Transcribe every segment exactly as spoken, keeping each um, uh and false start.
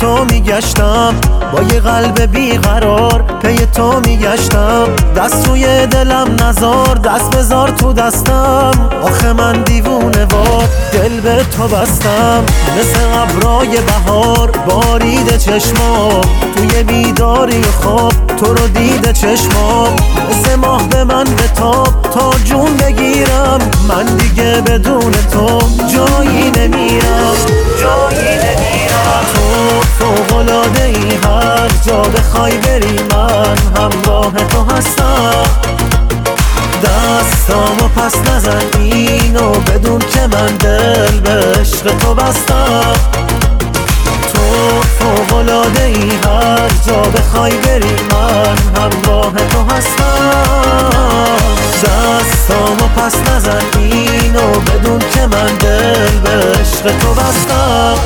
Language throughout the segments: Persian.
تو میگشتم، با یه قلب بیقرار پی تو میگشتم. دست روی دلم نزار، دست بذار تو دستم. آخه من دیوونه وار دل به تو بستم. مثل ابرای بهار باریده چشمام، توی بیداری خواب تو رو دیده چشمام. مثل ماه به من بتاب تا جون بگیرم، من دیگه بدون تو جایی نمیرم، جایی نمیرم. تو فوق‌العاده ای، هر جا بخوای بری من همراه تو هستم. دستامو پس نزن اینو بدون که من دل به عشق تو بستم. تو فوق‌العاده ای، هر جا بخوای بری من همراه تو هستم. دستامو پس نزن اینو بدون که من دل به عشق تو بستم.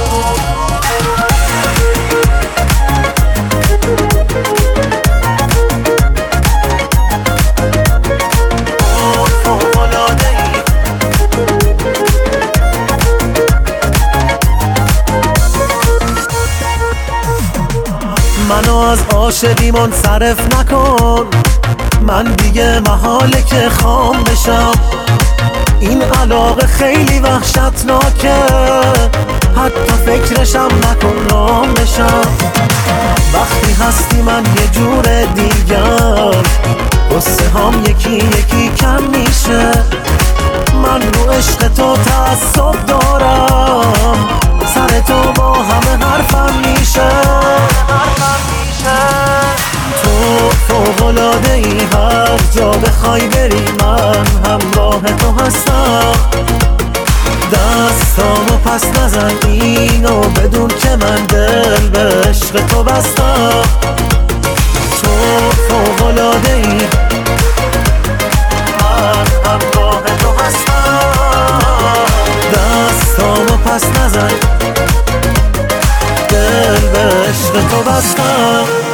منو از عاشقی منصرف نکن، من دیگه محاله که خام بشم. این علاقه خیلی وحشتناکه، حتی فکرشم نکن رام بشم. وقتی هستی من یه جور دیگر، قصه هم یکی یکی کم میشه. من رو عشق تو تعصب دارم، سر تو با همه حرفم میشه. تو فوق‌العاده ای، هر جا بخوای بری من همراه تو هستم. دستامو پس نزن اینو بدون که من دل به عشق تو بستم. تو فوق‌العاده ای، من همراه تو هستم. دستامو پس نزن دل به عشق تو بستم.